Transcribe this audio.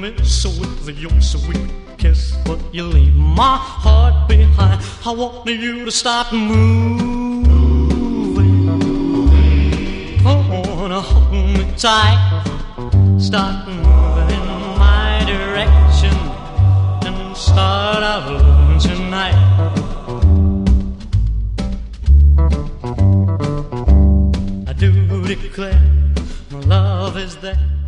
me so with your sweet kiss, but you leave my heart behind. I want you to start moving. I wanna hold me tight, start moving in my direction, and start out tonight. I do declare my love is there.